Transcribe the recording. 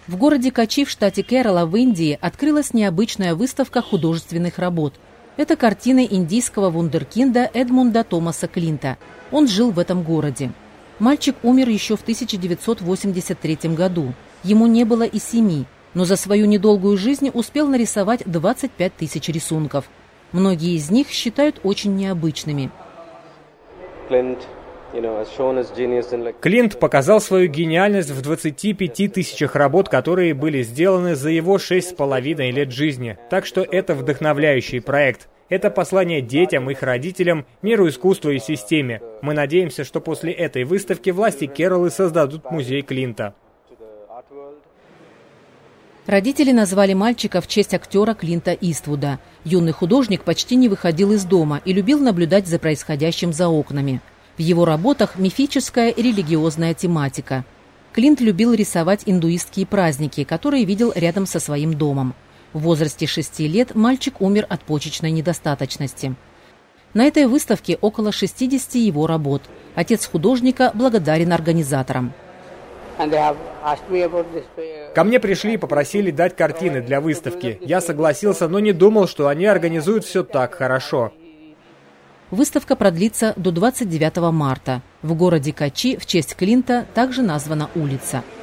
В городе Качи в штате Керала в Индии открылась необычная выставка художественных работ. Это картины индийского вундеркинда Эдмунда Томаса Клинта. Он жил в этом городе. Мальчик умер еще в 1983 году. Ему не было и 7, но за свою недолгую жизнь успел нарисовать 25 тысяч рисунков. Многие из них считают очень необычными. Клинт показал свою гениальность в 25 тысячах работ, которые были сделаны за его 6,5 лет жизни. Так что это вдохновляющий проект. Это послание детям, их родителям, миру искусства и системе. Мы надеемся, что после этой выставки власти Кералы создадут музей Клинта. Родители назвали мальчика в честь актера Клинта Иствуда. Юный художник почти не выходил из дома и любил наблюдать за происходящим за окнами. В его работах мифическая и религиозная тематика. Клинт любил рисовать индуистские праздники, которые видел рядом со своим домом. В возрасте 6 лет мальчик умер от почечной недостаточности. На этой выставке около 60 его работ. Отец художника благодарен организаторам. Ко мне пришли и попросили дать картины для выставки. Я согласился, но не думал, что они организуют все так хорошо. Выставка продлится до 29 марта. В городе Качи в честь Клинта также названа улица.